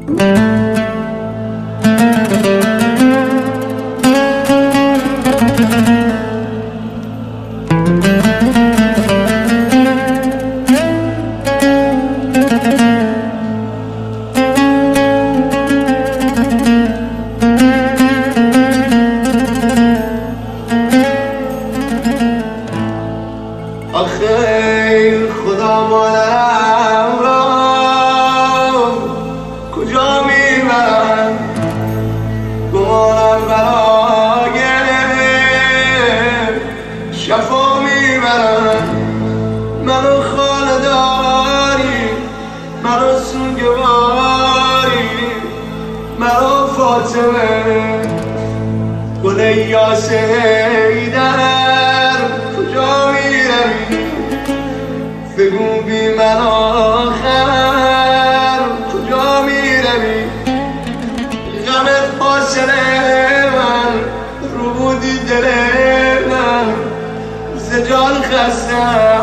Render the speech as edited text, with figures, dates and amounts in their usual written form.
آخه خدا مادرم را کجا میبرن گمانم برای شفا میبرن منو خانه داری منو سوگواری منو فاطمه گل یاس حیدر کجا میروی بگو بی من آخر کجا میروی غمت فاصله من رو بودی دل من ز جان خستم